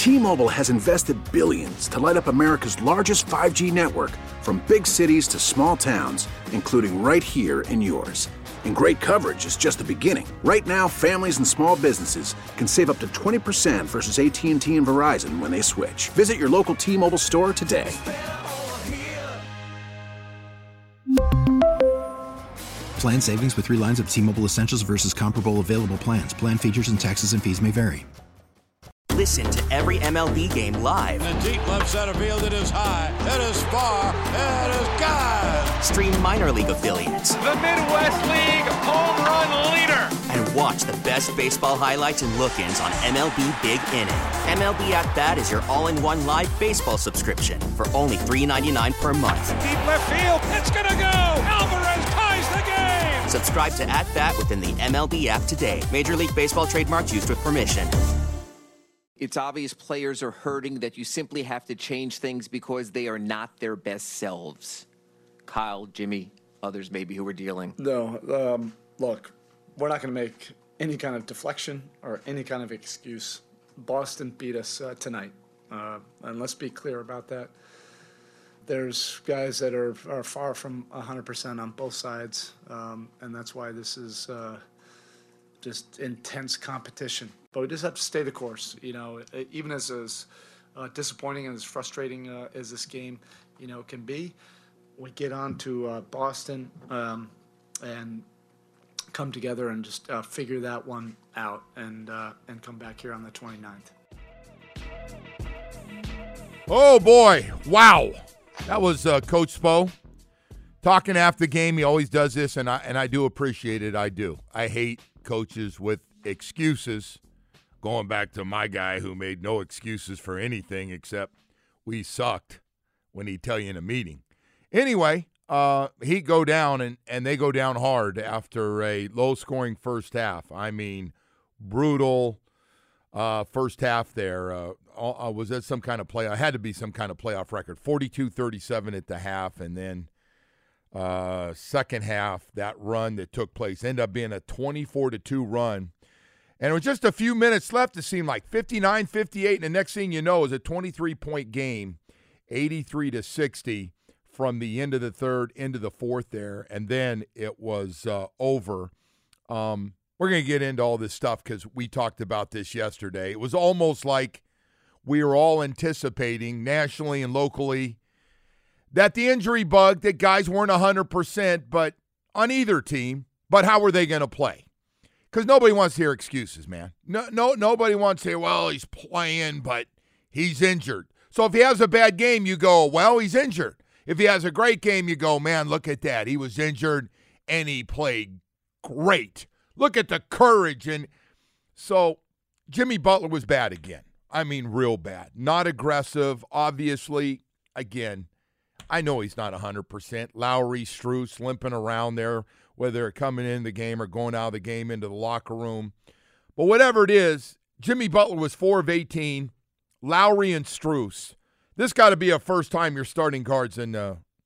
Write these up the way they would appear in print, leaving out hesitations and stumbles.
T-Mobile has invested billions to light up America's largest 5G network, from big cities to small towns, including right here in yours. And great coverage is just the beginning. Right now, families and small businesses can save up to 20% versus AT&T and Verizon when they switch. Visit your local T-Mobile store today. Plan savings with 3 lines of T-Mobile Essentials versus comparable available plans. Plan features and taxes and fees may vary. Listen to every MLB game live. In the deep left center field, it is high, it is far, it is gone. Stream minor league affiliates. The Midwest League home run leader. And watch the best baseball highlights and look-ins on MLB Big Inning. MLB At Bat is your all-in-one live baseball subscription for only $3.99 per month. Deep left field, it's gonna go. Alvarez ties the game. Subscribe to At Bat within the MLB app today. Major League Baseball trademarks used with permission. It's obvious players are hurting, that you simply have to change things because they are not their best selves. Kyle, Jimmy, others maybe who are dealing. No, look, we're not going to make any kind of deflection or any kind of excuse. Boston beat us tonight, and let's be clear about that. There's guys that are far from 100% on both sides, and that's why this is just intense competition. But we just have to stay the course, even as disappointing and as frustrating as this game, can be. We get on to Boston and come together and just figure that one out and come back here on the 29th. Oh, boy. Wow. That was Coach Spo talking after the game. He always does this, and I do appreciate it. I do. I hate coaches with excuses. Going back to my guy who made no excuses for anything except we sucked when he'd tell you in a meeting. Anyway, he'd go down, and they go down hard after a low-scoring first half. I mean, brutal first half there. Was that some kind of play? It had to be some kind of playoff record. 42-37 at the half, and then second half, that run that took place ended up being a 24-2 run. And it was just a few minutes left. It seemed like 59-58, and the next thing you know, it was a 23-point game, 83-60 from the end of the third into the fourth there, and then it was over. We're going to get into all this stuff because we talked about this yesterday. It was almost like we were all anticipating nationally and locally that the injury bug, that guys weren't 100%, but on either team, but how were they going to play? Because nobody wants to hear excuses, man. Nobody wants to hear, well, he's playing, but he's injured. So if he has a bad game, you go, well, he's injured. If he has a great game, you go, man, look at that. He was injured, and he played great. Look at the courage. And so Jimmy Butler was bad again. I mean, real bad. Not aggressive. Obviously, again, I know he's not 100%. Lowry, Strus limping around there, whether they're coming in the game or going out of the game into the locker room. But whatever it is, Jimmy Butler was 4 of 18. Lowry and Strus. This got to be a first time your starting guards and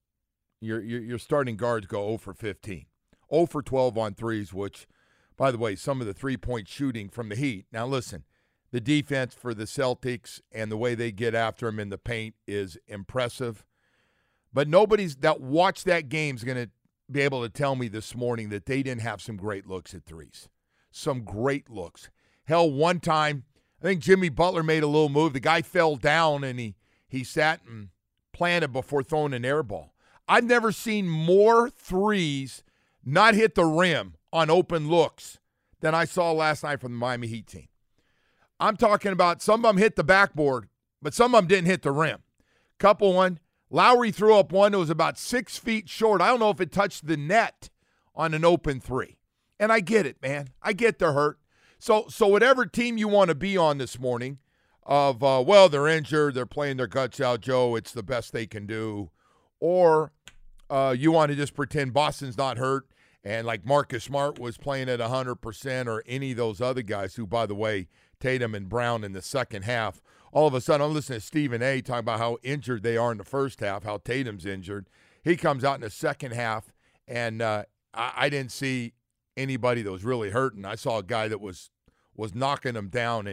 your starting guards go 0 for 15. 0 for 12 on threes, which, by the way, some of the three-point shooting from the Heat. Now, listen, the defense for the Celtics and the way they get after them in the paint is impressive. But nobody's that watched that game is going to be able to tell me this morning that they didn't have some great looks at threes. Some great looks. Hell, one time, I think Jimmy Butler made a little move. The guy fell down, and he sat and planted before throwing an air ball. I've never seen more threes not hit the rim on open looks than I saw last night from the Miami Heat team. I'm talking about some of them hit the backboard, but some of them didn't hit the rim. Couple one. Lowry threw up one that was about 6 feet short. I don't know if it touched the net on an open three. And I get it, man. I get the hurt. So whatever team you want to be on this morning of, well, they're injured, they're playing their guts out, Joe, it's the best they can do. Or you want to just pretend Boston's not hurt and like Marcus Smart was playing at 100% or any of those other guys who, by the way, Tatum and Brown in the second half. All of a sudden, I'm listening to Stephen A. talking about how injured they are in the first half, how Tatum's injured. He comes out in the second half, and I didn't see anybody that was really hurting. I saw a guy that was knocking him down and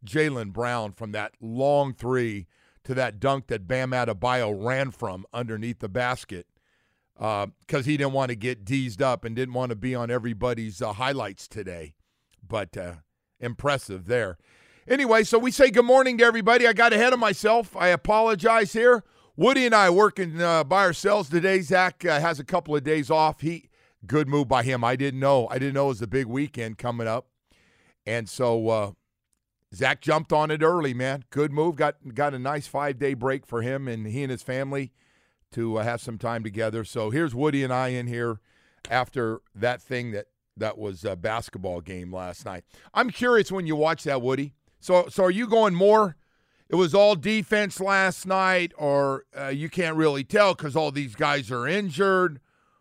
Jaylen Brown from that long three to that dunk that Bam Adebayo ran from underneath the basket because he didn't want to get deezed up and didn't want to be on everybody's highlights today. But impressive there. Anyway, so we say good morning to everybody. I got ahead of myself. I apologize here. Woody and I are working by ourselves today. Zach has a couple of days off. Good move by him. I didn't know it was a big weekend coming up. And so Zach jumped on it early, man. Good move. Got a nice 5-day break for him and he and his family to have some time together. So here's Woody and I in here after that thing that was a basketball game last night. I'm curious when you watch that, Woody. So are you going more, it was all defense last night, or you can't really tell because all these guys are injured,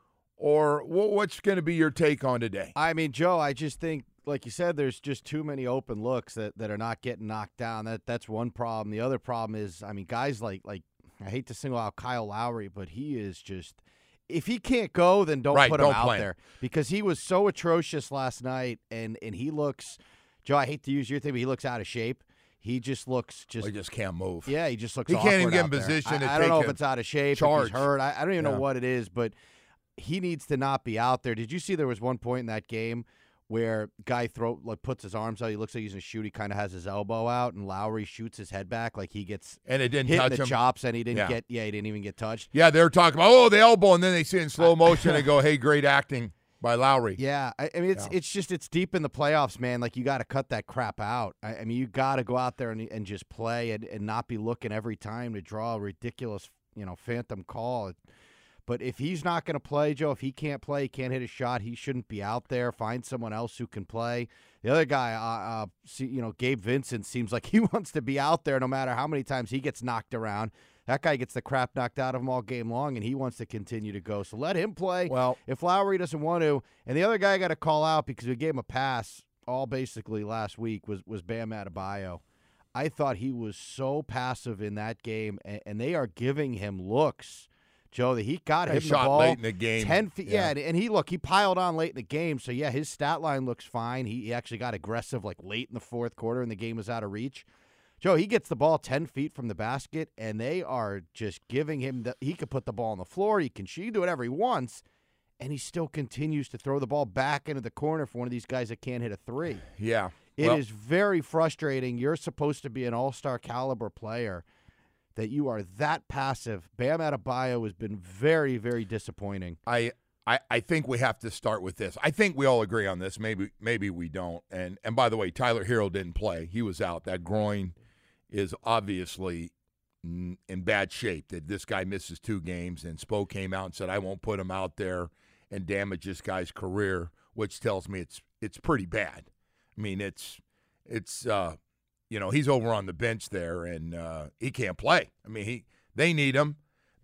or what's going to be your take on today? I mean, Joe, I just think, like you said, there's just too many open looks that are not getting knocked down. That's one problem. The other problem is, I mean, guys like I hate to single out Kyle Lowry, but he is just – if he can't go, then don't put him out there because he was so atrocious last night, and he looks – Joe, I hate to use your thing, but he looks out of shape. He just looks he just can't move. Yeah, he just looks He awkward can't even get in out there. position to I don't know take if it's out of shape, charge. if he's hurt. I don't even know what it is, but he needs to not be out there. Did you see there was one point in that game where guy puts his arms out, he looks like he's going to shoot, he kind of has his elbow out, and Lowry shoots his head back like he gets and it didn't hit touch in the him. chops, and he didn't he didn't even get touched. Yeah, they were talking about, the elbow, and then they see it in slow motion and go, hey, great acting by Lowry. Yeah, I mean, it's deep in the playoffs, man. Like, you got to cut that crap out. I mean, you got to go out there and just play and not be looking every time to draw a ridiculous, phantom call. But if he's not going to play, Joe, if he can't play, he can't hit a shot, he shouldn't be out there. Find someone else who can play. The other guy, Gabe Vincent, seems like he wants to be out there no matter how many times he gets knocked around. That guy gets the crap knocked out of him all game long, and he wants to continue to go. So let him play. Well, if Lowry doesn't want to, and the other guy I got to call out because we gave him a pass all basically last week was Bam Adebayo. I thought he was so passive in that game, and they are giving him looks, Joe, that he got him the ball late in the game. 10 feet. Yeah, and he piled on late in the game. So, yeah, his stat line looks fine. He actually got aggressive late in the fourth quarter, and the game was out of reach. Joe, he gets the ball 10 feet from the basket, and they are just giving him he could put the ball on the floor. He can do whatever he wants, and he still continues to throw the ball back into the corner for one of these guys that can't hit a three. Yeah. It is very frustrating. You're supposed to be an all-star caliber player that you are that passive. Bam Adebayo has been very, very disappointing. I think we have to start with this. I think we all agree on this. Maybe we don't. And by the way, Tyler Hero didn't play. He was out. That groin is obviously in bad shape. That this guy misses 2 games, and Spo came out and said, I won't put him out there and damage this guy's career, which tells me it's pretty bad. I mean, it's he's over on the bench there, and he can't play. I mean, they need him.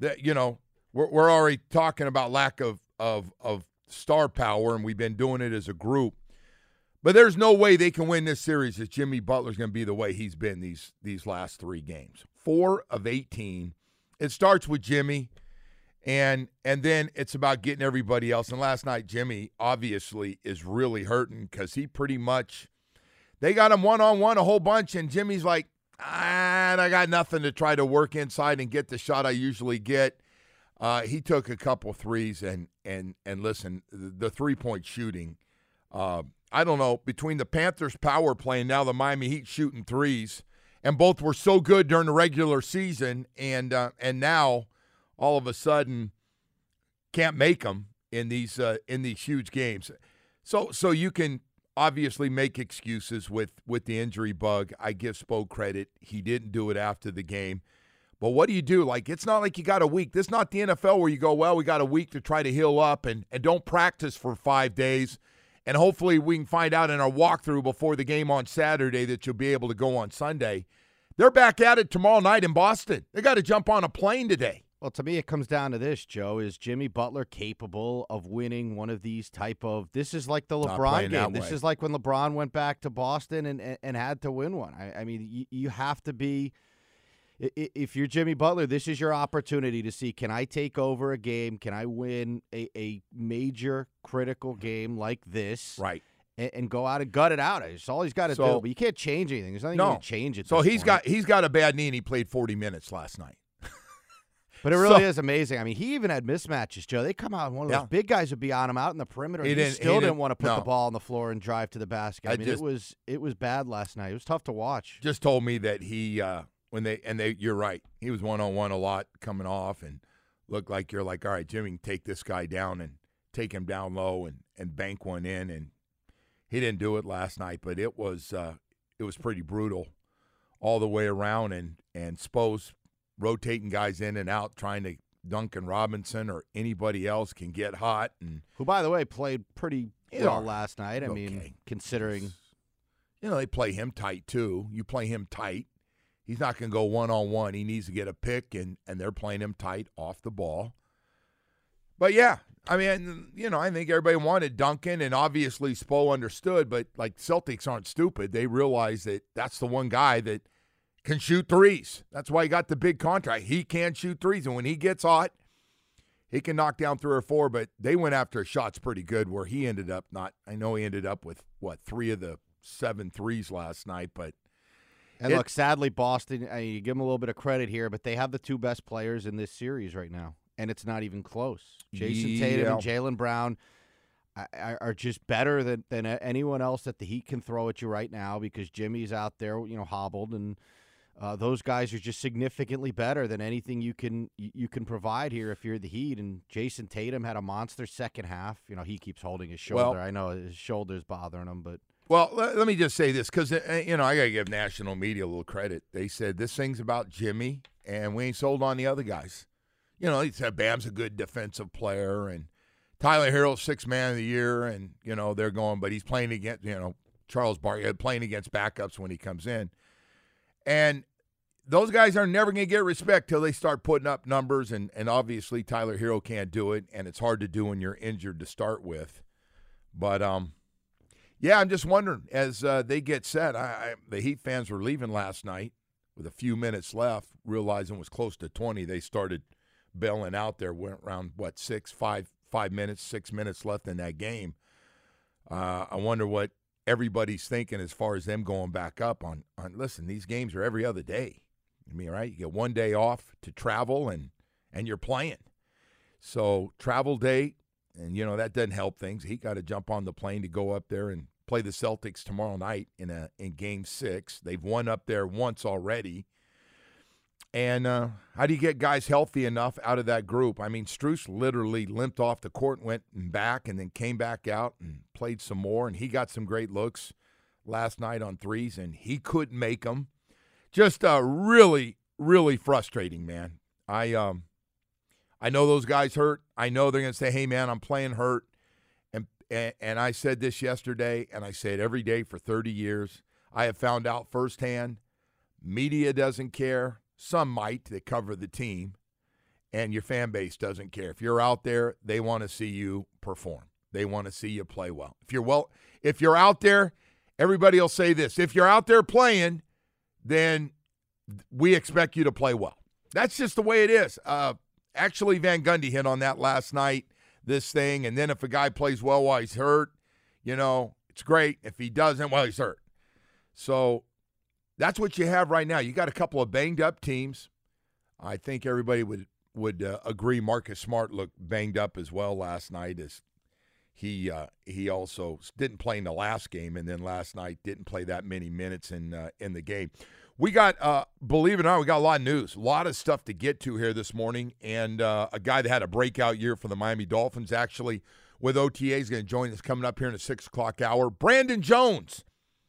We're already talking about lack of star power, and we've been doing it as a group. But there's no way they can win this series if Jimmy Butler's going to be the way he's been these last 3 games. 4 of 18. It starts with Jimmy, and then it's about getting everybody else. And last night, Jimmy obviously is really hurting because he pretty much – they got him one-on-one a whole bunch, and Jimmy's like, I got nothing to try to work inside and get the shot I usually get. He took a couple threes, and listen, the three-point shooting – I don't know, between the Panthers power play and now the Miami Heat shooting threes, and both were so good during the regular season, and now all of a sudden can't make them in these huge games. So you can obviously make excuses with the injury bug. I give Spo credit; he didn't do it after the game. But what do you do? It's not like you got a week. This is not the NFL where you go, well, we got a week to try to heal up and don't practice for 5 days. And hopefully we can find out in our walkthrough before the game on Saturday that you'll be able to go on Sunday. They're back at it tomorrow night in Boston. They got to jump on a plane today. Well, to me, it comes down to this, Joe. Is Jimmy Butler capable of winning one of these type of – this is like the LeBron game. This is like when LeBron went back to Boston and had to win one. I mean, you have to be – if you're Jimmy Butler, this is your opportunity to see, can I take over a game? Can I win a major critical game like this? Right. and go out and gut it out. It's all he's got to do. But you can't change anything. There's nothing you can change it. So he's got a bad knee, and he played 40 minutes last night. But it really is amazing. I mean, he even had mismatches, Joe. They come out, and one of those big guys would be on him out in the perimeter. He still didn't want to put the ball on the floor and drive to the basket. I mean, it was bad last night. It was tough to watch. Just told me that he you're right. He was 1-on-1 a lot coming off and looked like you're like, all right, Jimmy, can take this guy down and take him down low and bank one in. And he didn't do it last night, but it was pretty brutal all the way around. And Spo's rotating guys in and out, trying to Duncan Robinson or anybody else can get hot. And who, by the way, played pretty well last night. I mean, considering. They play him tight, too. You play him tight. He's not going to go one-on-one. He needs to get a pick, and they're playing him tight off the ball. But, yeah, I mean, I think everybody wanted Duncan, and obviously Spo understood, but, like, Celtics aren't stupid. They realize that that's the one guy that can shoot threes. That's why he got the big contract. He can shoot threes, and when he gets hot, he can knock down 3 or 4, but they went after shots pretty good where he ended up I know he ended up with, 3 of the 7 threes last night, but. And look, sadly, Boston, you give them a little bit of credit here, but they have the 2 best players in this series right now, and it's not even close. Jason Tatum and Jaylen Brown are just better than anyone else that the Heat can throw at you right now because Jimmy's out there, hobbled, and those guys are just significantly better than anything you can provide here if you're the Heat. And Jason Tatum had a monster second half. He keeps holding his shoulder. I know his shoulder's bothering him, but. Well, let me just say this because, I got to give national media a little credit. They said this thing's about Jimmy, and we ain't sold on the other guys. He said Bam's a good defensive player, and Tyler Herro's 6th man of the year, and, they're going, but he's playing against, Charles Barkley playing against backups when he comes in. And those guys are never going to get respect till they start putting up numbers, and obviously Tyler Herro can't do it, and it's hard to do when you're injured to start with. But, yeah, I'm just wondering, as they get set, the Heat fans were leaving last night with a few minutes left, realizing it was close to 20. They started bailing out there, went around, 5 minutes, 6 minutes left in that game. I wonder what everybody's thinking as far as them going back up on listen, these games are every other day. I mean, right? You get one day off to travel, and you're playing. So travel day, and, that doesn't help things. He got to jump on the plane to go up there and play the Celtics tomorrow night in Game 6. They've won up there once already. And how do you get guys healthy enough out of that group? I mean, Strus literally limped off the court, went back, and then came back out and played some more. And he got some great looks last night on threes, and he couldn't make them. Just really, really frustrating, man. I know those guys hurt. I know they're going to say, hey, man, I'm playing hurt. And I said this yesterday, and I say it every day for 30 years. I have found out firsthand, media doesn't care. Some might that cover the team, and your fan base doesn't care. If you're out there, they want to see you perform. They want to see you play well. If you're out there, everybody will say this. If you're out there playing, then we expect you to play well. That's just the way it is. Actually, Van Gundy hit on that last night, this thing. And then if a guy plays well while he's hurt, it's great. If he doesn't, well, he's hurt. So that's what you have right now. You got a couple of banged-up teams. I think everybody would agree Marcus Smart looked banged up as well last night, as he also didn't play in the last game, and then last night didn't play that many minutes in the game. We got, believe it or not, we got a lot of news, a lot of stuff to get to here this morning, and a guy that had a breakout year for the Miami Dolphins, actually, with OTA, is going to join us coming up here in the 6 o'clock hour. Brandon Jones,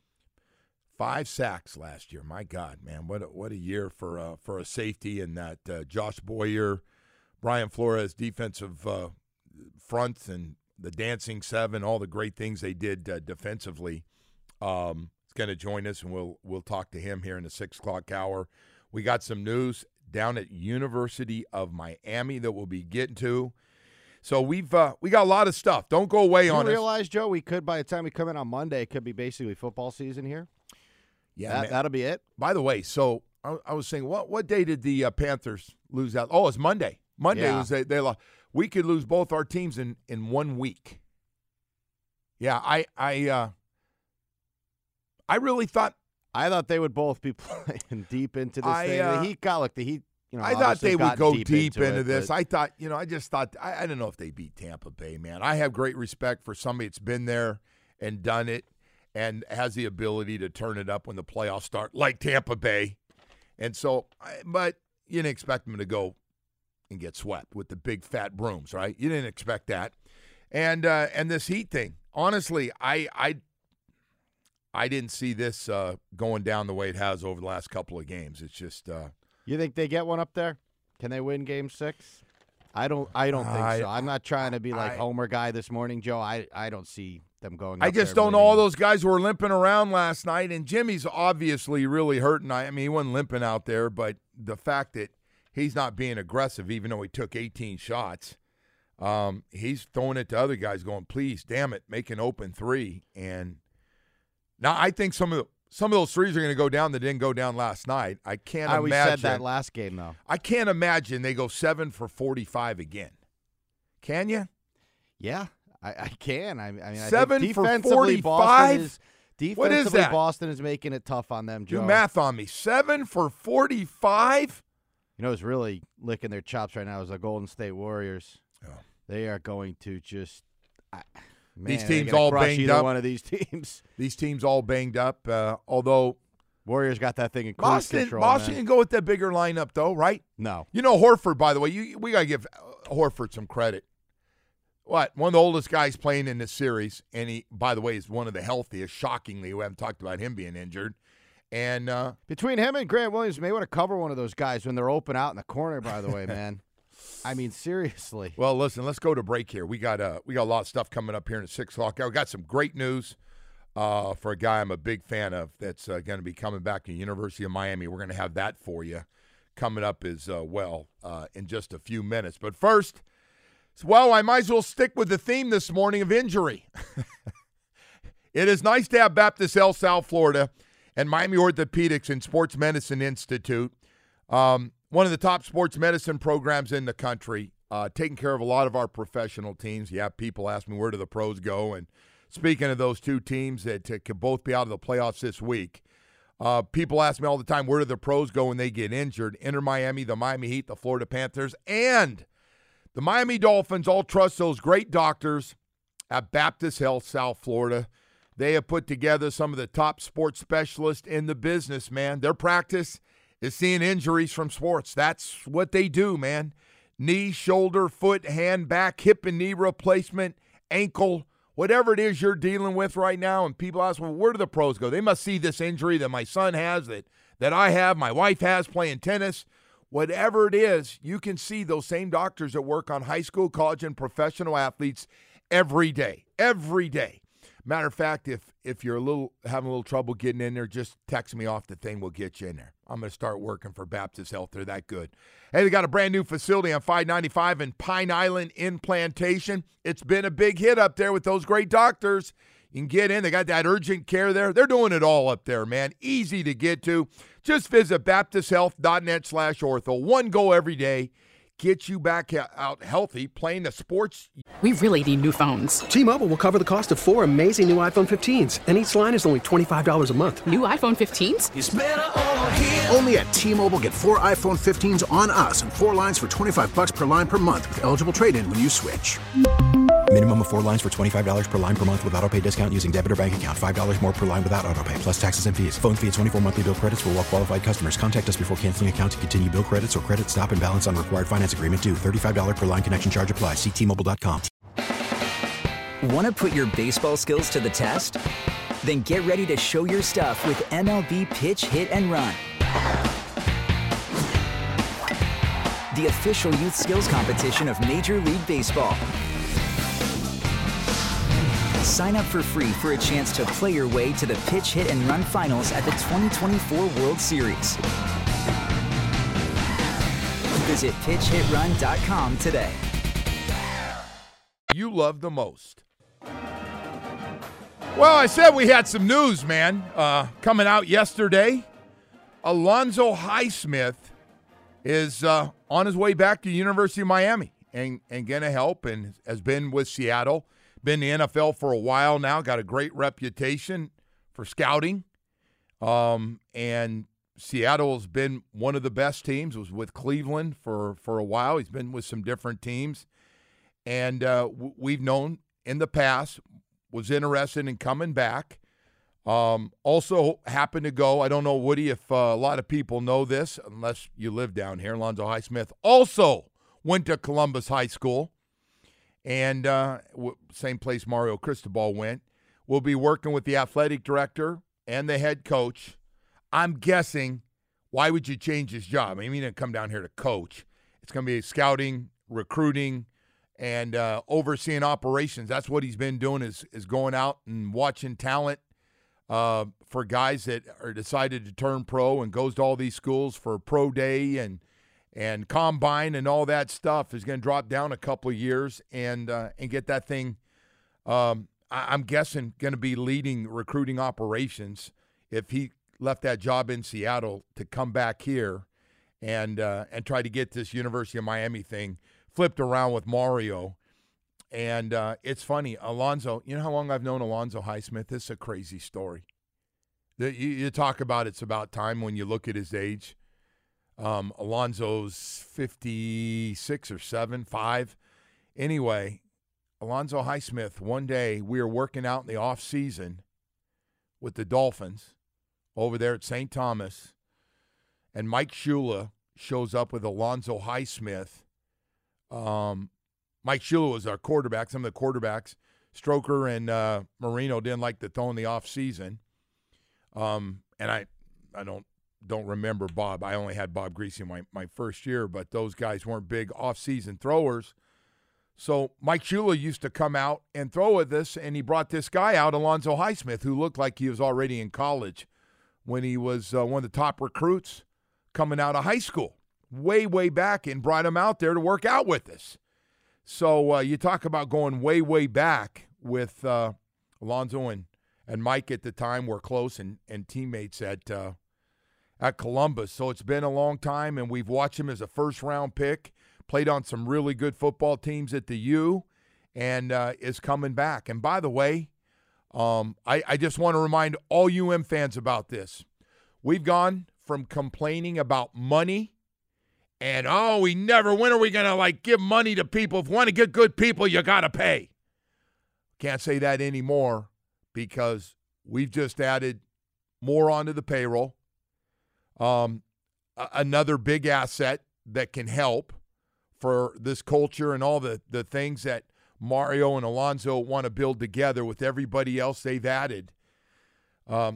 5 sacks last year. My God, man, what a year for a safety, and that Josh Boyer, Brian Flores defensive fronts, and the dancing 7, all the great things they did defensively. Going to join us, and we'll talk to him here in the 6 o'clock hour. We got some news down at University of Miami that we'll be getting to. So we got a lot of stuff. Don't go away on us. You realize, Joe, we could, by the time we come in on Monday, it could be basically football season here? Yeah, that'll be it. By the way, so I was saying, what day did the Panthers lose out? Oh, it's Monday. Monday was they lost. We could lose both our teams in 1 week. Yeah, I really thought. I thought they would both be playing deep into this thing. The Heat got the Heat. I thought they would go deep into this. I thought, I just thought, I don't know if they beat Tampa Bay, man. I have great respect for somebody that's been there and done it and has the ability to turn it up when the playoffs start, like Tampa Bay. And so, but you didn't expect them to go and get swept with the big fat brooms, right? You didn't expect that. And this Heat thing, honestly, I didn't see this going down the way it has over the last couple of games. It's just you think they get one up there? Can they win Game 6? I don't think so. I'm not trying to be like Homer guy this morning, Joe. I don't see them going up I just don't know all those guys who were limping around last night, and Jimmy's obviously really hurting. I mean, he wasn't limping out there, but the fact that he's not being aggressive, even though he took 18 shots, he's throwing it to other guys going, please, damn it, make an open three. And now I think some of those threes are going to go down that didn't go down last night. I can't imagine. We said that last game, though. I can't imagine they go 7 for 45 again. Can you? Yeah, I can. I mean, 7 for 45? What is that? Boston is making it tough on them, Joe. Do math on me. 7 for 45? You know who's really licking their chops right now is the Golden State Warriors. Oh. They are going to just these teams all banged up. One of these teams. These teams all banged up. Although Warriors got that thing in cruise control. Boston can go with that bigger lineup, though, right? No. You know Horford, by the way. We got to give Horford some credit. One of the oldest guys playing in this series, and he, by the way, is one of the healthiest. Shockingly, we haven't talked about him being injured. And between him and Grant Williams, may want to cover one of those guys when they're open out in the corner. By the way, man. I mean, seriously. Well, listen, let's go to break here. We got a lot of stuff coming up here at 6 o'clock. We got some great news for a guy I'm a big fan of that's going to be coming back to the University of Miami. We're going to have that for you coming up as well in just a few minutes. But first, I might as well stick with the theme this morning of injury. It is nice to have Baptist Health South Florida and Miami Orthopedics and Sports Medicine Institute, one of the top sports medicine programs in the country, taking care of a lot of our professional teams. Yeah, people ask me, where do the pros go? And speaking of those two teams that could both be out of the playoffs this week, people ask me all the time, where do the pros go when they get injured? Inter Miami, the Miami Heat, the Florida Panthers, and the Miami Dolphins all trust those great doctors at Baptist Health South Florida. They have put together some of the top sports specialists in the business, man. Their practice is seeing injuries from sports. That's what they do, man. Knee, shoulder, foot, hand, back, hip and knee replacement, ankle, whatever it is you're dealing with right now. And people ask, well, where do the pros go? They must see this injury that my son has, that I have, my wife has playing tennis. Whatever it is, you can see those same doctors that work on high school, college, and professional athletes every day. Every day. Matter of fact, if you're having a little trouble getting in there, just text me off the thing. We'll get you in there. I'm going to start working for Baptist Health. They're that good. Hey, they got a brand new facility on 595 in Pine Island in Plantation. It's been a big hit up there with those great doctors. You can get in. They got that urgent care there. They're doing it all up there, man. Easy to get to. Just visit baptisthealth.net/ortho. One go every day. Get you back out healthy, playing the sports. We really need new phones. T-Mobile will cover the cost of 4 amazing new iPhone 15s, and each line is only $25 a month. New iPhone 15s? It's better over here. Only at T-Mobile, get 4 iPhone 15s on us and 4 lines for $25 per line per month with eligible trade-in when you switch. Minimum of 4 lines for $25 per line per month with autopay discount using debit or bank account. $5 more per line without autopay, plus taxes and fees. Phone fee at 24 monthly bill credits for well-qualified customers. Contact us before canceling account to continue bill credits or credit stop and balance on required finance agreement due. $35 per line connection charge applies. See T-Mobile.com. Want to put your baseball skills to the test? Then get ready to show your stuff with MLB Pitch, Hit, and Run. The official youth skills competition of Major League Baseball. Sign up for free for a chance to play your way to the Pitch, Hit, and Run finals at the 2024 World Series. Visit pitchhitrun.com today. You love the most. Well, I said we had some news, man, coming out yesterday. Alonzo Highsmith is on his way back to the University of Miami and going to help, and has been with Seattle. Been in the NFL for a while now, got a great reputation for scouting And Seattle's been one of the best teams. Was with Cleveland for a while. He's been with some different teams. And we've known in the past was interested in coming back. Also happened to go, I don't know, Woody, if a lot of people know this, unless you live down here, Alonzo Highsmith also went to Columbus High School, and same place Mario Cristobal went. We'll be working with the athletic director and the head coach. I'm guessing, why would you change his job? I mean, he didn't come down here to coach. It's going to be scouting, recruiting, and overseeing operations. That's what he's been doing is going out and watching talent for guys that are decided to turn pro, and goes to all these schools for pro day and combine and all that stuff. Is going to drop down a couple of years and get that thing. I'm guessing going to be leading recruiting operations if he left that job in Seattle to come back here and try to get this University of Miami thing flipped around with Mario. And it's funny, Alonzo, you know how long I've known Alonzo Highsmith? This is a crazy story. You talk about it's about time when you look at his age. Alonzo's 56 or 5. Anyway, Alonzo Highsmith, one day we were working out in the off season with the Dolphins over there at St. Thomas, and Mike Shula shows up with Alonzo Highsmith. Mike Shula was our quarterback. Some of the quarterbacks, Stroker and Marino, didn't like to throw in the off season. And I don't remember Bob. I only had Bob Greasy my first year, but those guys weren't big off-season throwers. So Mike Shula used to come out and throw with us, and he brought this guy out, Alonzo Highsmith, who looked like he was already in college when he was one of the top recruits coming out of high school, way, way back, and brought him out there to work out with us. So you talk about going way, way back with Alonzo and Mike at the time were close and teammates at Columbus. So it's been a long time, and we've watched him as a first-round pick, played on some really good football teams at the U, and is coming back. And by the way, I just want to remind all UM fans about this. We've gone from complaining about money and, when are we going to, give money to people? If you want to get good people, you got to pay. Can't say that anymore because we've just added more onto the payroll. Another big asset that can help for this culture and all the things that Mario and Alonzo want to build together with everybody else they've added. All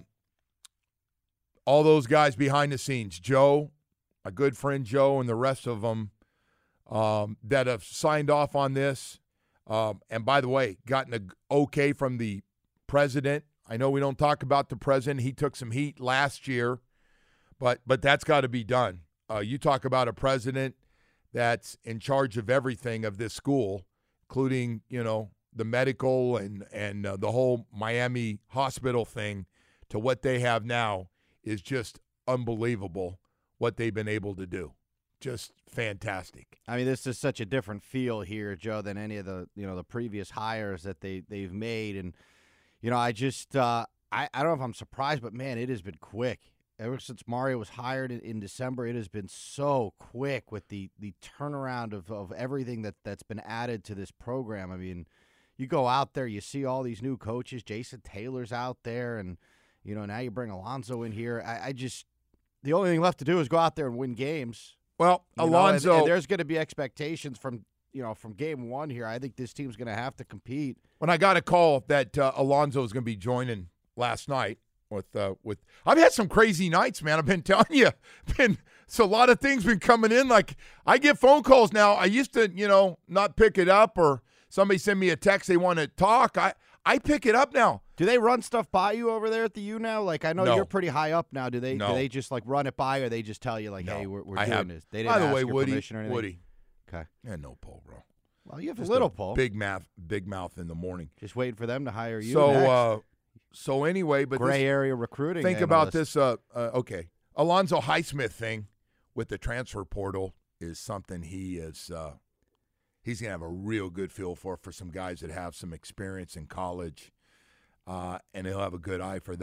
those guys behind the scenes, Joe, a good friend Joe, and the rest of them that have signed off on this. And by the way, gotten an okay from the president. I know we don't talk about the president. He took some heat last year, but that's got to be done. You talk about a president that's in charge of everything of this school, including, the medical and the whole Miami hospital thing, to what they have now is just unbelievable what they've been able to do. Just fantastic. I mean, this is such a different feel here, Joe, than any of the the previous hires that they've made. And I just I don't know if I'm surprised, but man, it has been quick. Ever since Mario was hired in December, it has been so quick with the turnaround of everything that's been added to this program. I mean, you go out there, you see all these new coaches. Jason Taylor's out there, and now you bring Alonzo in here. I just, the only thing left to do is go out there and win games. Well, Alonzo, and there's going to be expectations from game one here. I think this team's going to have to compete. When I got a call that Alonzo was going to be joining last night with I've had some crazy nights, man. I've been telling you, so a lot of things been coming in. Like, I get phone calls now. I used to, not pick it up, or somebody send me a text, they want to talk. I pick it up now. Do they run stuff by you over there at the U now? Like, I know No. you're pretty high up now. Do they No. do they just run it by, or they just tell you No. hey, we're I doing have- this? They didn't By the ask way, your Woody, permission or anything? Okay. Yeah, no pull, bro. Well, you have Just a little pull. Big mouth in the morning. Just waiting for them to hire you. So, next. so anyway, but Gray this, area recruiting. think about analyst. this. Okay, Alonzo Highsmith thing with the transfer portal is something he's gonna have a real good feel for some guys that have some experience in college, and he'll have a good eye for that.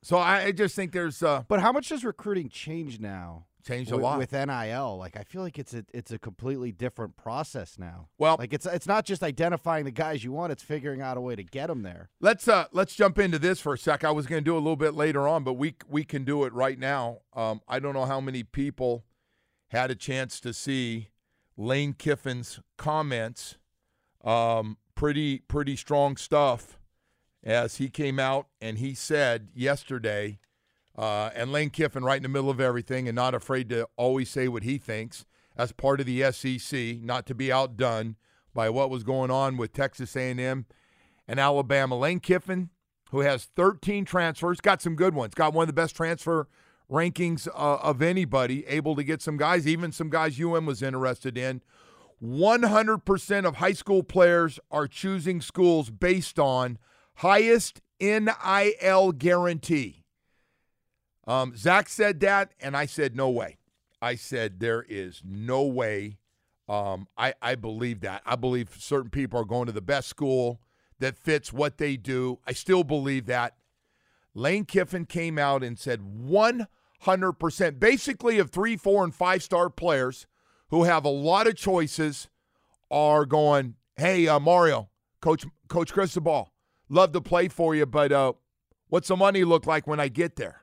So I just think there's But how much does recruiting change now? Changed a lot with NIL. Like I feel like it's a completely different process now. Well, like it's not just identifying the guys you want; it's figuring out a way to get them there. Let's jump into this for a sec. I was going to do it a little bit later on, but we can do it right now. I don't know how many people had a chance to see Lane Kiffin's comments. Pretty strong stuff as he came out and he said yesterday. And Lane Kiffin right in the middle of everything and not afraid to always say what he thinks as part of the SEC, not to be outdone by what was going on with Texas A&M and Alabama. Lane Kiffin, who has 13 transfers, got some good ones, got one of the best transfer rankings of anybody, able to get some guys, even some guys UM was interested in. 100% of high school players are choosing schools based on highest NIL guarantee. Zach said that, and I said, no way. I said, there is no way. I believe that. I believe certain people are going to the best school that fits what they do. I still believe that. Lane Kiffin came out and said 100%, basically of 3, 4, and 5-star players who have a lot of choices are going, hey, Mario, Coach Cristobal, love to play for you, but what's the money look like when I get there?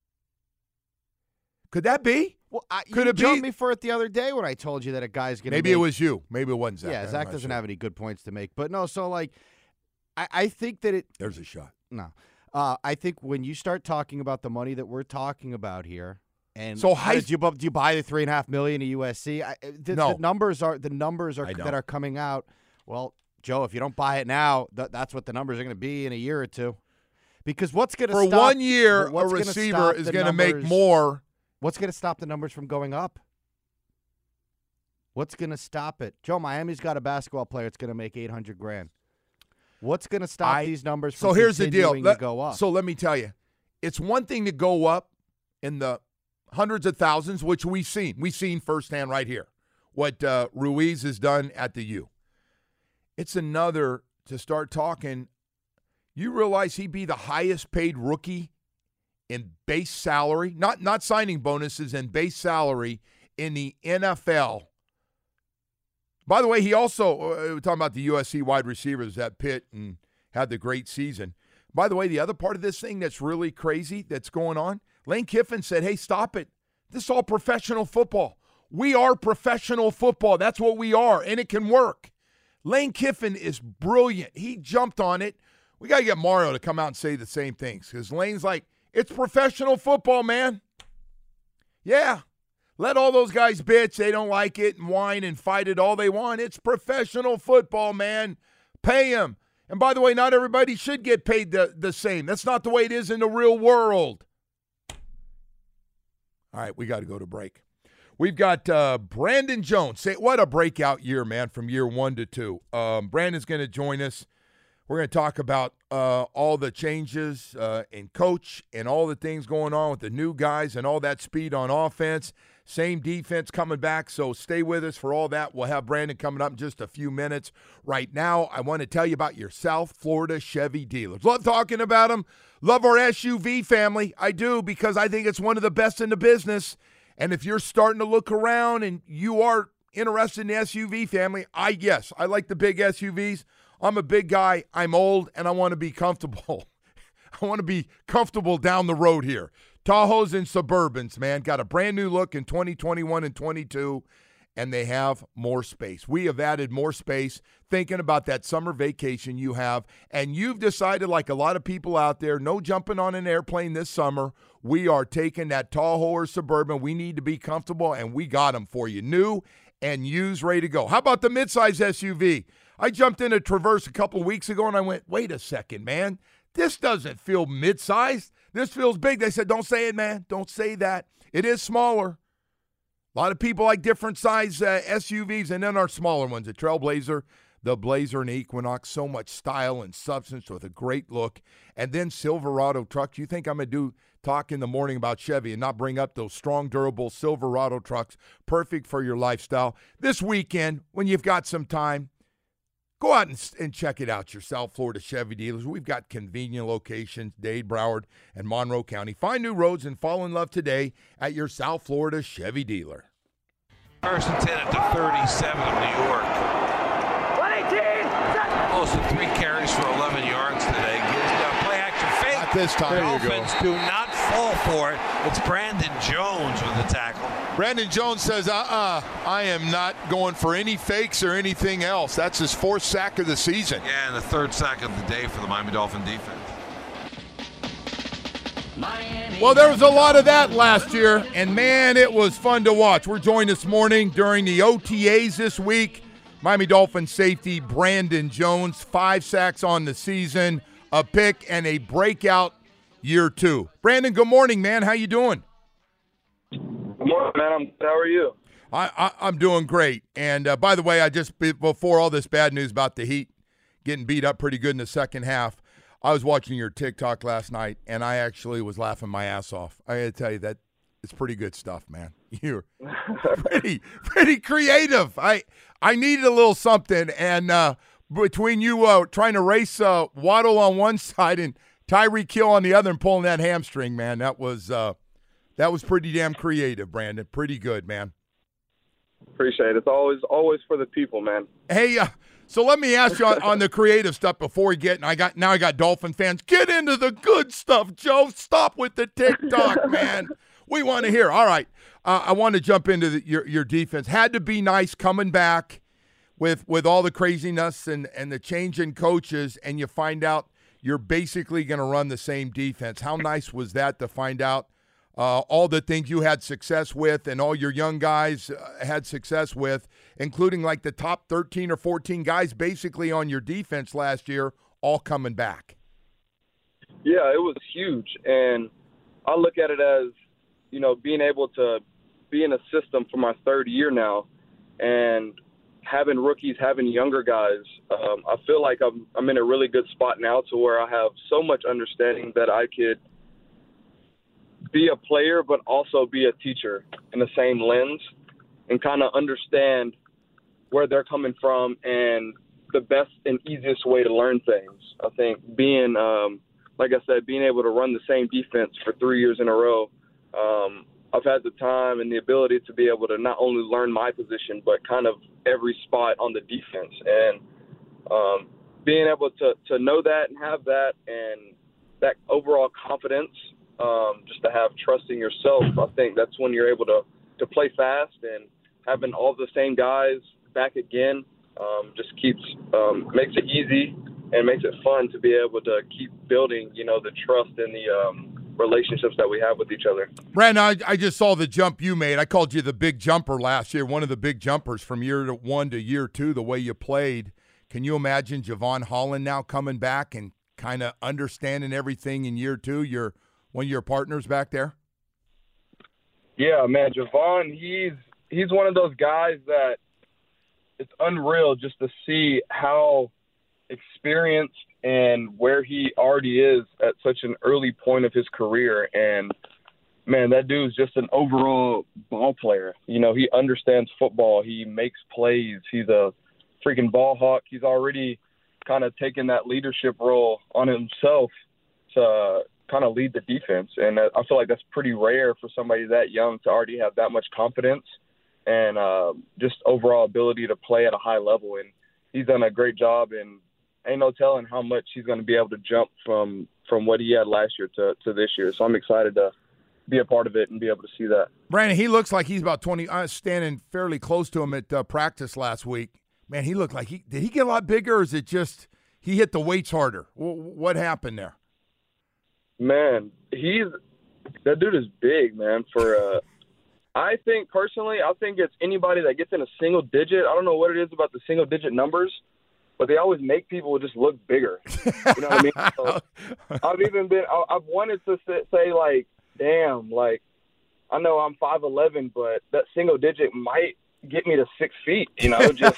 Could that be? Well, could you it jumped be? me for it the other day when I told you that a guy's going to Maybe it was you. Maybe it wasn't Zach. Yeah, Zach doesn't have any good points to make. But no, so like I think that it – There's a shot. No. I think when you start talking about the money that we're talking about here and so do you buy the $3.5 million to USC? No. The numbers are that are coming out. Well, Joe, if you don't buy it now, that's what the numbers are going to be in a year or two. Because what's going to stop – For 1 year, a receiver is going to make more – what's going to stop the numbers from going up? What's going to stop it? Joe, Miami's got a basketball player that's going to make $800,000. What's going to stop these numbers from continuing to go up? So let me tell you, it's one thing to go up in the hundreds of thousands, which we've seen. We've seen firsthand right here what Ruiz has done at the U. It's another to start talking. You realize he'd be the highest paid rookie in base salary, not signing bonuses, and base salary in the NFL. By the way, he also, we're talking about the USC wide receivers at Pitt and had the great season. By the way, the other part of this thing that's really crazy that's going on, Lane Kiffin said, hey, stop it. This is all professional football. We are professional football. That's what we are, and it can work. Lane Kiffin is brilliant. He jumped on it. We got to get Mario to come out and say the same things because Lane's like, it's professional football, man. Yeah. Let all those guys bitch. They don't like it and whine and fight it all they want. It's professional football, man. Pay them. And by the way, not everybody should get paid the same. That's not the way it is in the real world. All right, we got to go to break. We've got Brandon Jones. What a breakout year, man, from year 1 to 2. Brandon's going to join us. We're going to talk about all the changes in coach and all the things going on with the new guys and all that speed on offense. Same defense coming back, so stay with us for all that. We'll have Brandon coming up in just a few minutes. Right now, I want to tell you about your South Florida Chevy dealers. Love talking about them. Love our SUV family. I do, because I think it's one of the best in the business. And if you're starting to look around and you are interested in the SUV family, I like the big SUVs. I'm a big guy. I'm old, and I want to be comfortable. I want to be comfortable down the road here. Tahoes and Suburbans, man, got a brand new look in 2021 and 22, and they have more space. We have added more space, thinking about that summer vacation you have, and you've decided, like a lot of people out there, no jumping on an airplane this summer. We are taking that Tahoe or Suburban. We need to be comfortable, and we got them for you, new and used, ready to go. How about the midsize SUV? I jumped in a Traverse a couple of weeks ago, and I went, wait a second, man. This doesn't feel mid-sized. This feels big. They said, don't say it, man. Don't say that. It is smaller. A lot of people like different size SUVs, and then our smaller ones, the Trailblazer, the Blazer, and the Equinox. So much style and substance with a great look. And then Silverado trucks. You think I'm going to talk in the morning about Chevy and not bring up those strong, durable Silverado trucks, perfect for your lifestyle. This weekend, when you've got some time, Go out and check it out, your South Florida Chevy dealers. We've got convenient locations, Dade, Broward, and Monroe County. Find new roads and fall in love today at your South Florida Chevy dealer. First and 10 at the 37 of New York. 118. Also 3 carries for 11 yards today. Play action fake. Not this time. Dolphins do not fall for it. It's Brandon Jones with the tackle. Brandon Jones says, I am not going for any fakes or anything else. That's his 4th sack of the season. Yeah, and the 3rd sack of the day for the Miami Dolphin defense. Well, there was a lot of that last year, and, man, it was fun to watch. We're joined this morning during the OTAs this week. Miami Dolphins safety Brandon Jones, 5 sacks on the season, a pick, and a breakout year 2. Brandon, good morning, man. How you doing? Good morning, man. How are you? I'm doing great. And, by the way, I just, before all this bad news about the Heat getting beat up pretty good in the second half, I was watching your TikTok last night, and I actually was laughing my ass off. I got to tell you, that it's pretty good stuff, man. You're pretty creative. I needed a little something, and between you trying to race Waddle on one side and Tyreek Hill on the other and pulling that hamstring, man, that was pretty damn creative, Brandon. Pretty good, man. Appreciate it. It's always for the people, man. Hey, so let me ask you on the creative stuff before we get. And I got Dolphin fans. Get into the good stuff, Joe. Stop with the TikTok, man. We want to hear. All right, I want to jump into your defense. Had to be nice coming back with all the craziness and the change in coaches, and you find out you're basically going to run the same defense. How nice was that to find out all the things you had success with and all your young guys had success with, including like the top 13 or 14 guys basically on your defense last year, all coming back? Yeah, it was huge. And I look at it as, being able to be in a system for my 3rd year now and having rookies, having younger guys. I feel like I'm in a really good spot now to where I have so much understanding that I could be a player, but also be a teacher in the same lens and kind of understand where they're coming from and the best and easiest way to learn things. I think being, like I said, being able to run the same defense for 3 years in a row, I've had the time and the ability to be able to not only learn my position, but kind of every spot on the defense. And being able to know that and have that and that overall confidence, just to have trust in yourself, I think that's when you're able to play fast, and having all the same guys back again just makes it easy and makes it fun to be able to keep building, the trust and the relationships that we have with each other. Brandon, I just saw the jump you made. I called you the big jumper last year, one of the big jumpers from year 1 to year 2, the way you played. Can you imagine Javon Holland now coming back and kind of understanding everything in year 2? You're one of your partners back there? Yeah, man, Javon, he's one of those guys that it's unreal just to see how experienced and where he already is at such an early point of his career. And, man, that dude's just an overall ball player. He understands football. He makes plays. He's a freaking ball hawk. He's already kind of taken that leadership role on himself to kind of lead the defense. And I feel like that's pretty rare for somebody that young to already have that much confidence and just overall ability to play at a high level. And he's done a great job, and ain't no telling how much he's going to be able to jump from what he had last year to this year. So I'm excited to be a part of it and be able to see that. Brandon, he looks like he's about 20. I was standing fairly close to him at practice last week. Man, he looked like did he get a lot bigger, or is it just he hit the weights harder? What happened there? Man, that dude is big, man. I think personally, it's anybody that gets in a single digit. I don't know what it is about the single digit numbers, but they always make people just look bigger. You know what I mean? So I've wanted to say like, damn, like I know I'm 5'11", but that single digit might get me to 6 feet. Just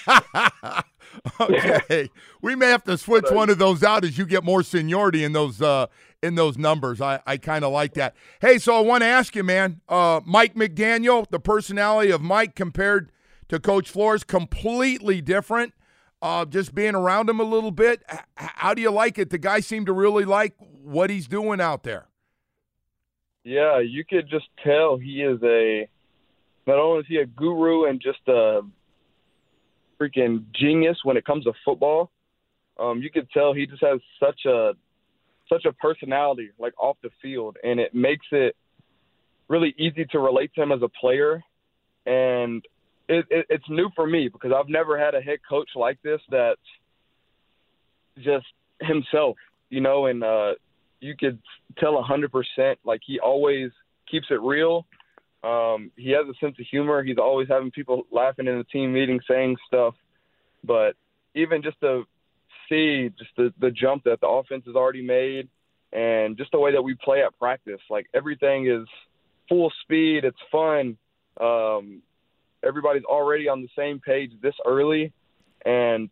okay. We may have to switch one of those out as you get more seniority in those numbers. I kind of like that. Hey, so I want to ask you, man, Mike McDaniel, the personality of Mike compared to Coach Flores, completely different. just being around him a little bit? How do you like it? The guy seemed to really like what he's doing out there. Yeah, you could just tell he is not only is he a guru and just a freaking genius when it comes to football, you could tell he just has such a personality, like, off the field, and it makes it really easy to relate to him as a player. And it's new for me because I've never had a head coach like this that's just himself, and you could tell 100%, like, he always keeps it real. He has a sense of humor. He's always having people laughing in the team meeting, saying stuff. But even just to see just the jump that the offense has already made and just the way that we play at practice, like, everything is full speed. It's fun. Everybody's already on the same page this early. And,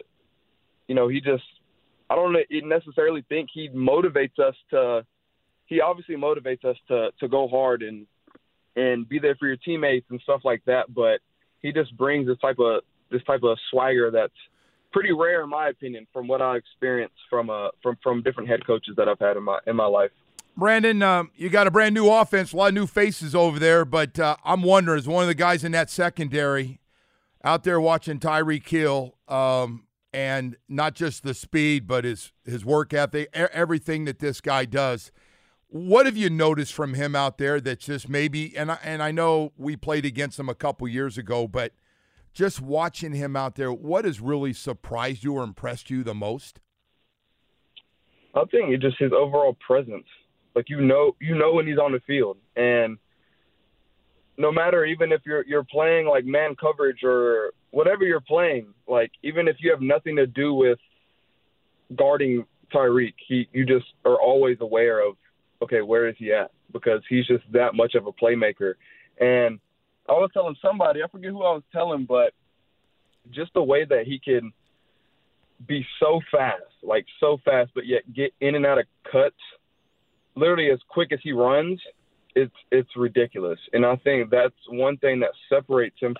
I don't necessarily think he motivates us he obviously motivates us to go hard and be there for your teammates and stuff like that. But he just brings this type of swagger that's pretty rare, in my opinion, from what I experienced from different head coaches that I've had in my life. Brandon, you got a brand new offense, a lot of new faces over there, but I'm wondering, as one of the guys in that secondary out there watching Tyreek Hill, and not just the speed, but his work ethic, everything that this guy does. What have you noticed from him out there that's just maybe, and I know we played against him a couple years ago, but just watching him out there, what has really surprised you or impressed you the most? I think it's just his overall presence. Like, you know when he's on the field, and no matter, even if you're playing like man coverage or whatever you're playing, like, even if you have nothing to do with guarding Tyreek, you just are always aware of, okay, where is he at? Because he's just that much of a playmaker. And I was telling somebody, I forget who I was telling, but just the way that he can be so fast, but yet get in and out of cuts literally as quick as he runs, it's ridiculous. And I think that's one thing that separates him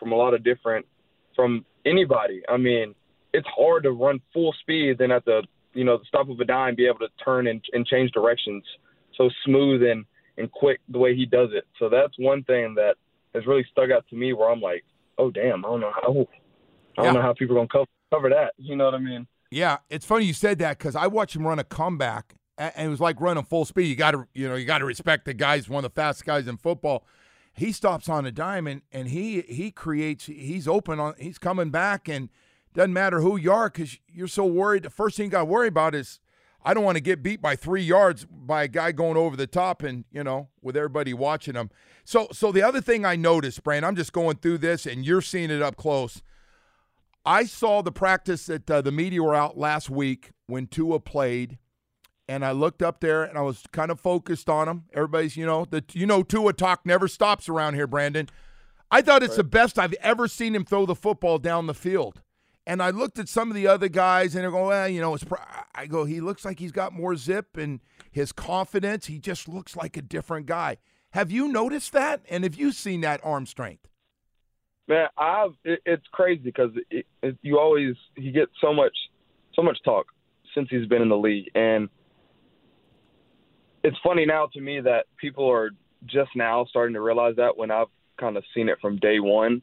from anybody. I mean, it's hard to run full speed, then at the stop of a dime, be able to turn and change directions so smooth and quick the way he does it. So that's one thing that has really stuck out to me, where I'm like, oh, damn, I don't know how people are going to cover that. You know what I mean? Yeah, it's funny you said that, because I watched him run a comeback, and it was like running full speed. You got to respect the guy. He's one of the fastest guys in football. He stops on a dime, and he creates. He's open on. He's coming back, and doesn't matter who you are, because you're so worried. The first thing you got to worry about is, I don't want to get beat by 3 yards by a guy going over the top, and with everybody watching him. So the other thing I noticed, Brandon, I'm just going through this, and you're seeing it up close. I saw the practice that the media were out last week when Tua played, and I looked up there, and I was kind of focused on him. Everybody's, Tua talk never stops around here, Brandon. I thought it's the best I've ever seen him throw the football down the field. And I looked at some of the other guys, and they're going, I go, he looks like he's got more zip and his confidence. He just looks like a different guy. Have you noticed that? And have you seen that arm strength? Man, it's crazy because he gets so much talk since he's been in the league. And it's funny now to me that people are just now starting to realize that, when I've kind of seen it from day one.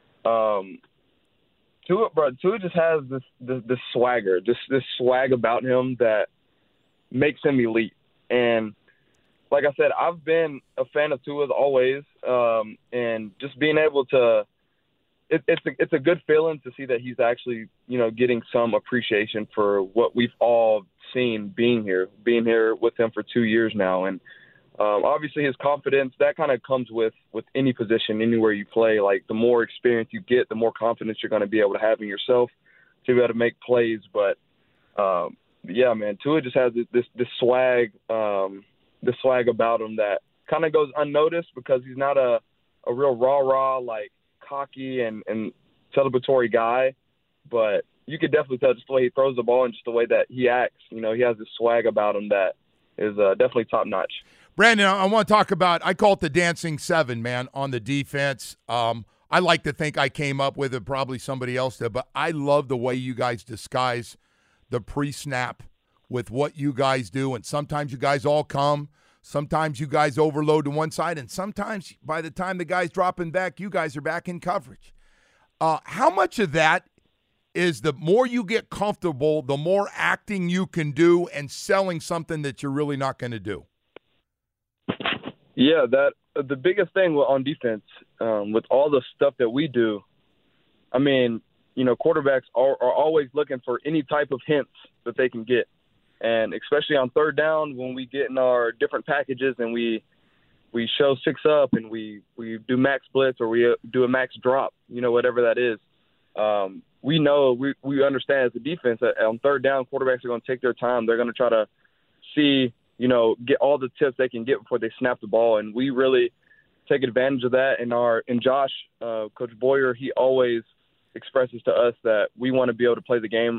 Tua just has this swagger, this swag about him that makes him elite. And like I said, I've been a fan of Tua's always, and just being able to, it's a good feeling to see that he's actually, getting some appreciation for what we've all seen being here with him for 2 years now. And obviously his confidence, that kind of comes with any position, anywhere you play. Like, the more experience you get, the more confidence you're going to be able to have in yourself to be able to make plays. But yeah, man, Tua just has this swag about him that kind of goes unnoticed, because he's not a real rah-rah, like, cocky and celebratory guy. But you could definitely tell just the way he throws the ball and just the way that he acts. He has this swag about him that is definitely top-notch. Brandon, I want to talk about, I call it the dancing seven, man, on the defense. I I like to think I came up with it, probably somebody else did, but I love the way you guys disguise the pre-snap with what you guys do. And sometimes you guys all come. Sometimes you guys overload to one side. And sometimes by the time the guy's dropping back, you guys are back in coverage. How much of that is the more you get comfortable, the more acting you can do and selling something that you're really not going to do? Yeah, the biggest thing on defense, with all the stuff that we do, I mean, you know, quarterbacks are always looking for any type of hints that they can get. And especially on third down, when we get in our different packages and we show 6-up and we do max blitz or we do a max drop, you know, whatever that is, we know, we understand as a defense that on third down, quarterbacks are going to take their time. They're going to try to see, you know, get all the tips they can get before they snap the ball. And we really take advantage of that. And Josh, Coach Boyer, he always expresses to us that we want to be able to play the game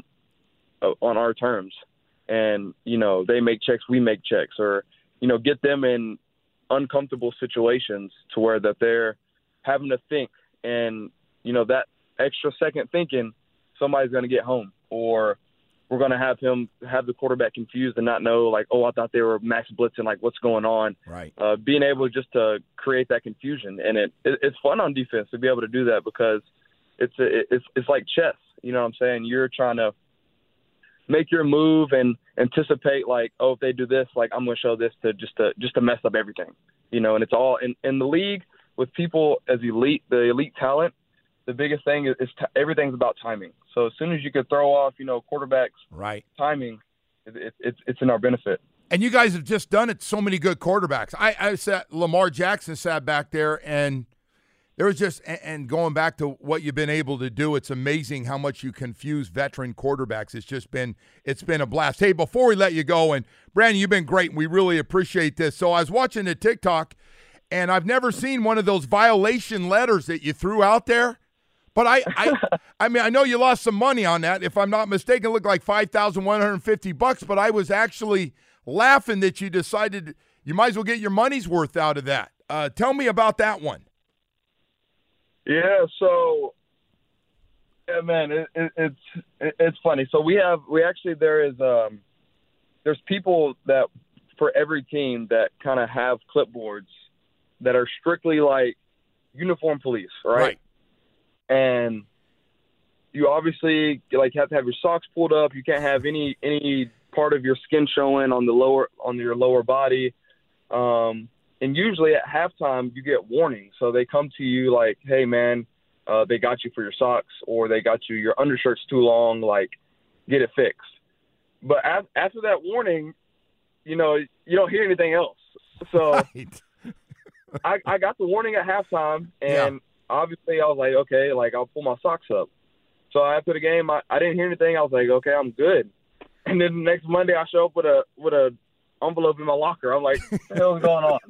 on our terms. And, you know, they make checks, we make checks, or, you know, get them in uncomfortable situations to where that they're having to think. And, you know, that extra second thinking, somebody's going to get home, or we're going to have the quarterback confused and not know, like, oh, I thought they were max blitzing, like, what's going on? Right. Being able just to create that confusion. And it's fun on defense to be able to do that, because it's like chess. You know what I'm saying? You're trying to make your move and anticipate, like, oh, if they do this, like, I'm going to show this to mess up everything, you know. And it's all in the league with people as the elite talent. The biggest thing is everything's about timing. So as soon as you could throw off, you know, quarterbacks, right, timing, it's in our benefit. And you guys have just done it. So many good quarterbacks. I sat, Lamar Jackson sat back there, and there was just, and going back to what you've been able to do, it's amazing how much you confuse veteran quarterbacks. It's been a blast. Hey, before we let you go, and Brandon, you've been great, and we really appreciate this. So I was watching the TikTok, and I've never seen one of those violation letters that you threw out there. But I mean, I know you lost some money on that. If I'm not mistaken, it looked like $5,150, but I was actually laughing that you decided you might as well get your money's worth out of that. Tell me about that one. Yeah, so, yeah, man, it's funny. So there's people that for every team that kind of have clipboards that are strictly like uniform police, right? And you obviously like have to have your socks pulled up. You can't have any part of your skin showing on your lower body. And usually at halftime you get warnings. So they come to you like, hey man, they got you for your socks, or they got you, your undershirt's too long, like get it fixed. But after that warning, you know, you don't hear anything else. So I got the warning at halftime, and obviously I was like, okay, like I'll pull my socks up. So after the game, I didn't hear anything. I was like, okay, I'm good. And then the next Monday I show up with a envelope in my locker. I'm like, what the hell's going on?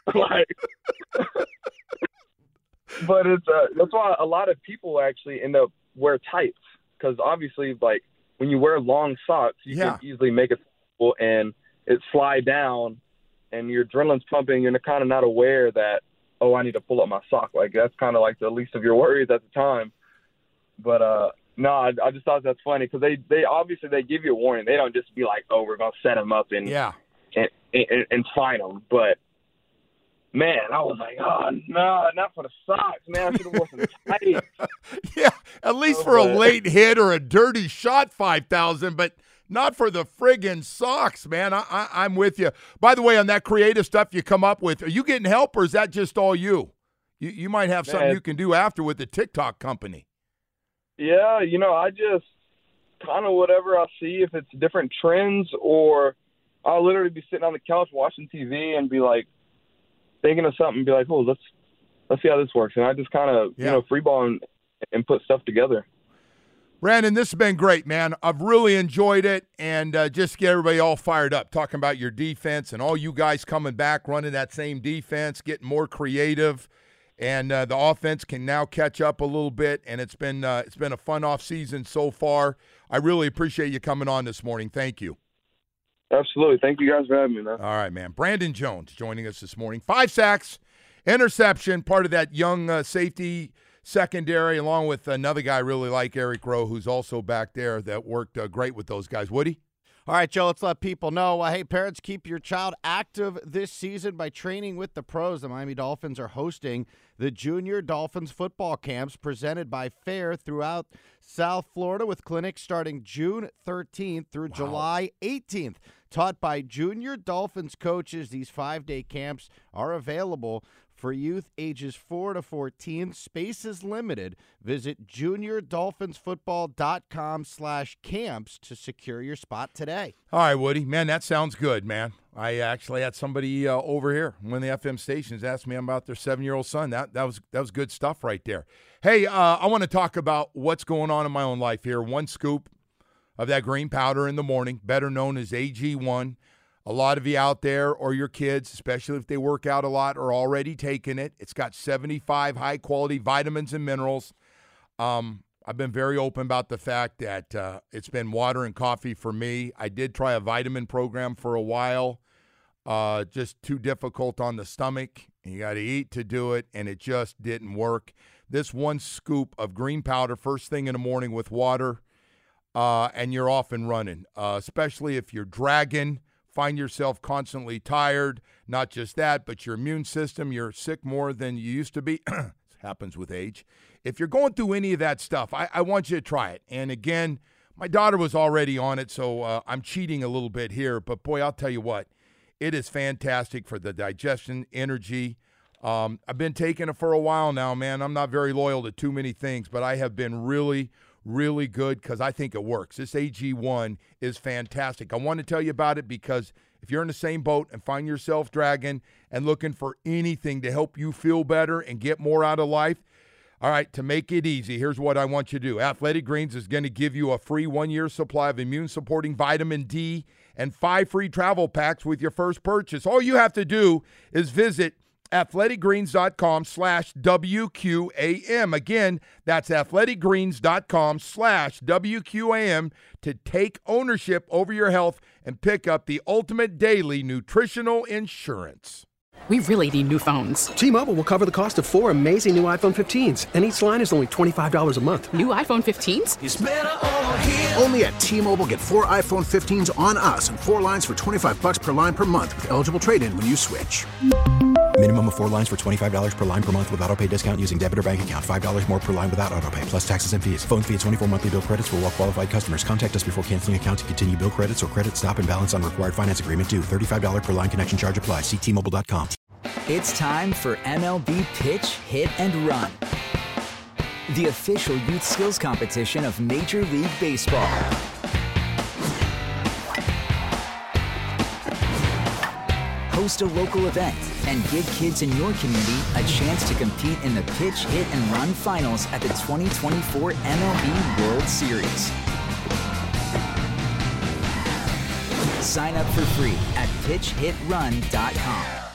But it's that's why a lot of people actually end up wear tights, because obviously, like, when you wear long socks, you can easily make it and it slide down, and your adrenaline's pumping. You're kind of not aware that, oh, I need to pull up my sock. Like, that's kind of like the least of your worries at the time. But no, I just thought that's funny, because they obviously they give you a warning. They don't just be like, oh, we're gonna set them up and fine them. But man, I was like, oh no, not for the socks, man. I should have worn some tights. Yeah, at least for a late hit or a dirty shot, $5,000, but not for the friggin' socks, man. I'm with you. By the way, on that creative stuff you come up with, are you getting help, or is that just all you? You might have something you can do after with the TikTok company. Yeah, you know, I just kind of whatever I see, if it's different trends, or I'll literally be sitting on the couch watching TV and be like thinking of something and be like, oh, let's see how this works. And I just kind of, you know, freeball and put stuff together. Brandon, this has been great, man. I've really enjoyed it, and just get everybody all fired up, talking about your defense and all you guys coming back, running that same defense, getting more creative, and the offense can now catch up a little bit, and it's been a fun off season so far. I really appreciate you coming on this morning. Thank you. Absolutely. Thank you guys for having me, man. All right, man. Brandon Jones joining us this morning. 5 sacks, interception, part of that young safety secondary, along with another guy I really like, Eric Rowe, who's also back there that worked great with those guys. Woody? All right, Joe, let's let people know. Hey, parents, keep your child active this season by training with the pros. The Miami Dolphins are hosting the Junior Dolphins football camps presented by FAIR throughout South Florida, with clinics starting June 13th through July 18th. Taught by Junior Dolphins coaches, these 5-day camps are available for youth ages 4 to 14. Space is limited. Visit juniordolphinsfootball.com/camps to secure your spot today. All right, Woody. Man, that sounds good, man. I actually had somebody over here, one of the FM stations, asked me about their 7-year-old son. That was good stuff right there. Hey, I want to talk about what's going on in my own life here. One scoop of that green powder in the morning, better known as AG1. A lot of you out there, or your kids, especially if they work out a lot, are already taking it. It's got 75 high-quality vitamins and minerals. I've been very open about the fact that it's been water and coffee for me. I did try a vitamin program for a while, just too difficult on the stomach. You got to eat to do it, and it just didn't work. This one scoop of green powder first thing in the morning with water, and you're off and running, especially if you're dragging, find yourself constantly tired. Not just that, but your immune system, you're sick more than you used to be. Happens with age. If you're going through any of that stuff, I want you to try it. And again, my daughter was already on it, so I'm cheating a little bit here. But, boy, I'll tell you what, it is fantastic for the digestion, energy. I've been taking it for a while now, man. I'm not very loyal to too many things, but I have been really good because I think it works. This AG1 is fantastic. I want to tell you about it because if you're in the same boat and find yourself dragging and looking for anything to help you feel better and get more out of life, all right, to make it easy, here's what I want you to do. Athletic Greens is going to give you a free 1-year supply of immune-supporting vitamin D and 5 free travel packs with your first purchase. All you have to do is visit athleticgreens.com/WQAM. Again, that's athleticgreens.com/WQAM to take ownership over your health and pick up the ultimate daily nutritional insurance. We really need new phones. T-Mobile will cover the cost of 4 amazing new iPhone 15s, and each line is only $25 a month. New iPhone 15s? It's better over here. Only at T-Mobile, get 4 iPhone 15s on us and 4 lines for $25 per line per month with eligible trade-in when you switch. Minimum of 4 lines for $25 per line per month with autopay discount using debit or bank account. $5 more per line without autopay, plus taxes and fees. Phone fee at 24 monthly bill credits for well-qualified customers. Contact us before canceling account to continue bill credits or credit stop and balance on required finance agreement due. $35 per line connection charge applies. See T-Mobile.com. It's time for MLB Pitch, Hit, and Run, the official youth skills competition of Major League Baseball. Host a local event and give kids in your community a chance to compete in the Pitch, Hit, and Run finals at the 2024 MLB World Series. Sign up for free at pitchhitrun.com.